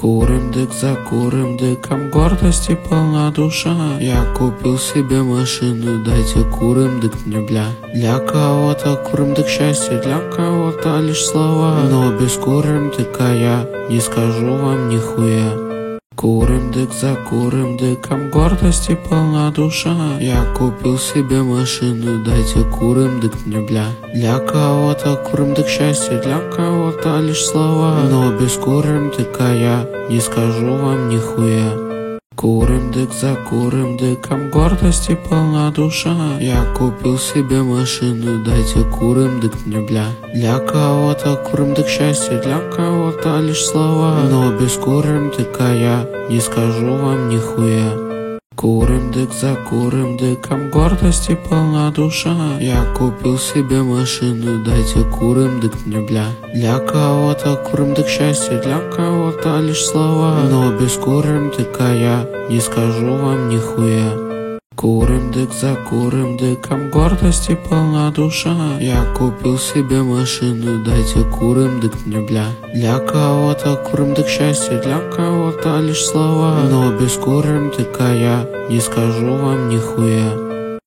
Курим дык за курим дыком, гордости полна душа. Я купил себе машину, дайте курим дык мне, бля. Для кого-то курим дык счастье, для кого-то лишь слова. Но без курим дыка я не скажу вам нихуя. Курим дык за курим дыком, гордости полна душа. Я купил себе машину, дайте курим дык мне, бля. Для кого-то курим дык счастье, для кого-то лишь слова. Но без курим дыка я не скажу вам нихуя. Курим дык за курим дыком, гордости полна душа. Я купил себе машину, дайте курим дык мне, бля. Для кого-то курим дык счастье, для кого-то лишь слова. Но без курим дыка я не скажу вам нихуя. Курим дык за курим дыком, гордости полна душа. Я купил себе машину, дайте курим дык мне, бля. Для кого-то курим дык счастье, для кого-то лишь слова. Но без курим дыка я не скажу вам нихуя. Курим дык за курим дыком, гордости полна душа. Я купил себе машину, дайте курим дык мне, бля. Для кого-то курим дык счастье, для кого-то лишь слова. Но без курим дыка я не скажу вам нихуя.